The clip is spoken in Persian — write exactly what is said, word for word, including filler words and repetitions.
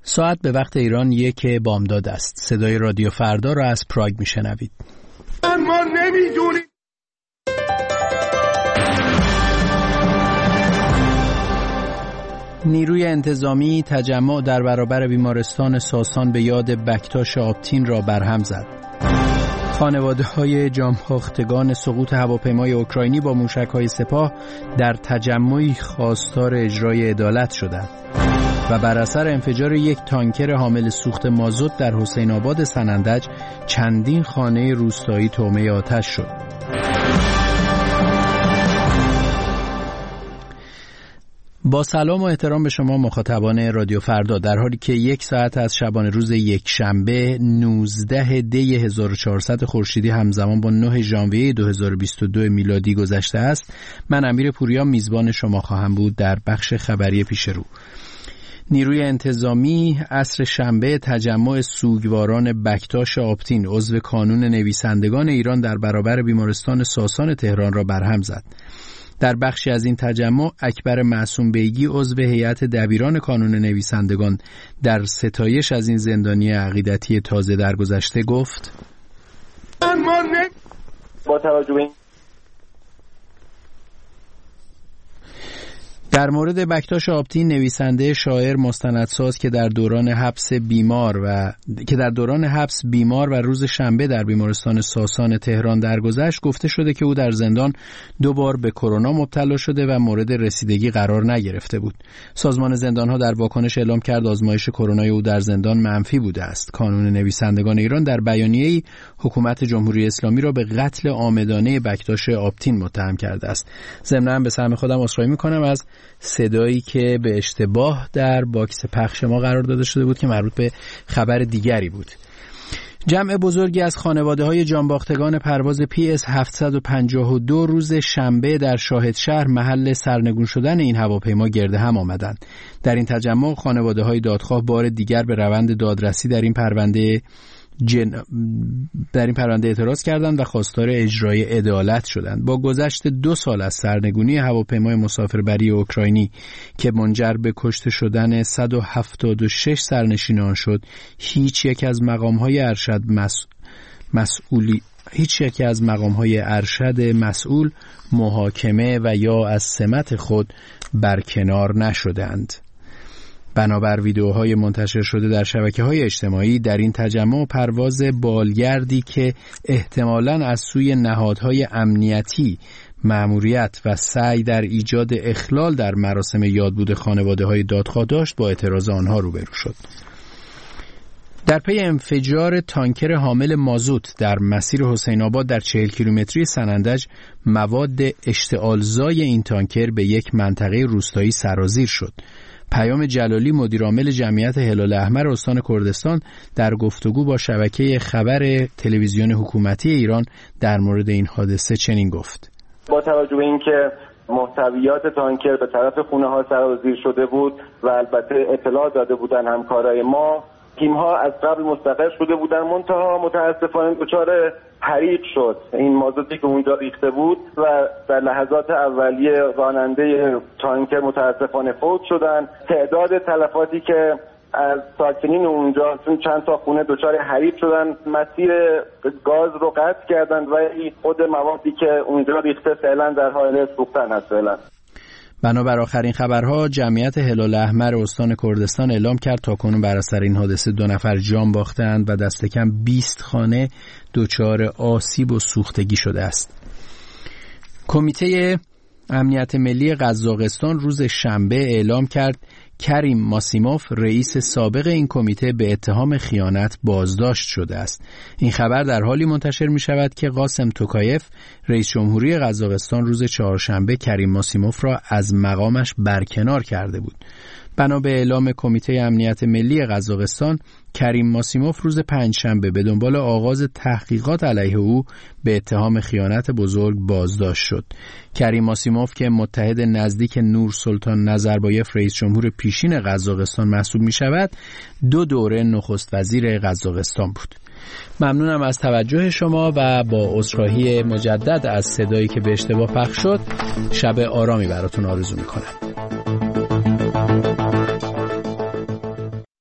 ساعت به وقت ایران یک بامداد است. صدای رادیو فردا را از پراگ میشنوید. ما نمیدونیم. نیروی انتظامی تجمع در برابر بیمارستان ساسان به یاد بکتاش آبتین را برهم زد. خانواده‌های جانباختگان سقوط هواپیمای اوکراینی با موشک‌های سپاه در تجمعی خواستار اجرای عدالت شدند و بر اثر انفجار یک تانکر حامل سوخت مازوت در حسین آباد سنندج چندین خانه روستایی طعمه آتش شد. با سلام و احترام به شما مخاطبان رادیو فردا، در حالی که یک ساعت از شبانه روز یک شنبه نوزده دی هزار و چهارصد خورشیدی همزمان با نه ژانویه دو هزار و بیست و دو میلادی گذشته است، من امیر پوریا میزبان شما خواهم بود در بخش خبری پیش رو. نیروی انتظامی عصر شنبه تجمع سوگواران بکتاش آبتین عضو کانون نویسندگان ایران در برابر بیمارستان ساسان تهران را برهم زد. در بخشی از این تجمع اکبر معصوم بیگی عضو هیئت دبیران کانون نویسندگان در ستایش از این زندانی عقیدتی تازه درگذشته گفت: با توجه به در مورد بکتاش آبتین، نویسنده شاعر مستندساز که در دوران حبس بیمار و که در دوران حبس بیمار و روز شنبه در بیمارستان ساسان تهران درگذشت، گفته شده که او در زندان دو بار به کرونا مبتلا شده و مورد رسیدگی قرار نگرفته بود. سازمان زندان‌ها در واکنش اعلام کرد آزمایش کرونای او در زندان منفی بوده است. کانون نویسندگان ایران در بیانیه‌ای حکومت جمهوری اسلامی را به قتل عامدانه بکتاش آبتین متهم کرده است. ضمناً به سهم خودم عذرخواهی می‌کنم از صدایی که به اشتباه در باکس پخش ما قرار داده شده بود که مربوط به خبر دیگری بود. جمع بزرگی از خانواده‌های جانباختگان پرواز پی اس هفتصد و پنجاه و دو روز شنبه در شاهدشهر محل سرنگون شدن این هواپیما گرد هم آمدند. در این تجمع خانواده‌های دادخواه بار دیگر به روند دادرسی در این پرونده جن... در این پرونده اعتراض کردند و خواستار اجرای عدالت شدند. با گذشت دو سال از سرنگونی هواپیمای مسافربری اوکراینی که منجر به کشته شدن صد و هفتاد و شش سرنشینان شد، هیچ یک از مقام‌های ارشد مس... مسئولی هیچ یک از مقام‌های ارشد مسئول محاکمه و یا از سمت خود برکنار نشدند. بنابر ویدیوهای منتشر شده در شبکه‌های اجتماعی، در این تجمع پرواز بالگردی که احتمالاً از سوی نهادهای امنیتی مأموریت و سعی در ایجاد اخلال در مراسم یادبود خانواده‌های دادخواه داشت، با اعتراض آنها روبرو شد. در پی انفجار تانکر حامل مازوت در مسیر حسین آباد در چهل کیلومتری سنندج، مواد اشتعالزای این تانکر به یک منطقه روستایی سرازیر شد. پیام جلالی، مدیرعامل جمعیت هلال احمر استان کردستان، در گفتگو با شبکه خبر تلویزیون حکومتی ایران در مورد این حادثه چنین گفت: با توجه به اینکه محتویات تانکر به طرف خونه ها سرازیر شده بود و البته اطلاع داده بودن همکارای ما، تیم ها از قبل مستقر شده بودن، منتها متاسفانه دچار حریق شد این مازوتی که اونجا ریخته بود و در لحظات اولیه راننده تانکر متاسفانه فوت شدن. تعداد تلفاتی که از ساکنین اونجا، چون چند تا خونه دچار حریق شدن، مسیر گاز رو قطع کردن و خود موادی که اونجا ریخته فعلا در حال سوختن هست. فعلا بنابر آخرین خبرها، جمعیت هلال احمر استان کردستان اعلام کرد تاکنون بر اثر این حادثه دو نفر جان باختند و دست کم بیست خانه دچار آسیب و سوختگی شده است. کمیته امنیت ملی قزاقستان روز شنبه اعلام کرد کریم ماسیموف، رئیس سابق این کمیته، به اتهام خیانت بازداشت شده است. این خبر در حالی منتشر می شود که قاسم توکایف، رئیس جمهوری قزاقستان، روز چهارشنبه کریم ماسیموف را از مقامش برکنار کرده بود. بنا به اعلام کمیته امنیت ملی قزاقستان، کریم ماسیموف روز پنجشنبه به دنبال آغاز تحقیقات علیه او به اتهام خیانت بزرگ بازداشت شد. کریم ماسیموف که متحد نزدیک نور سلطان نظربایف، رئیس جمهور پیشین قزاقستان محسوب می شود، دو دوره نخست وزیر قزاقستان بود. ممنونم از توجه شما و با عذرخواهی مجدد از صدایی که به اشتباه پخش شد، شب آرامی براتون آرزو می کنم.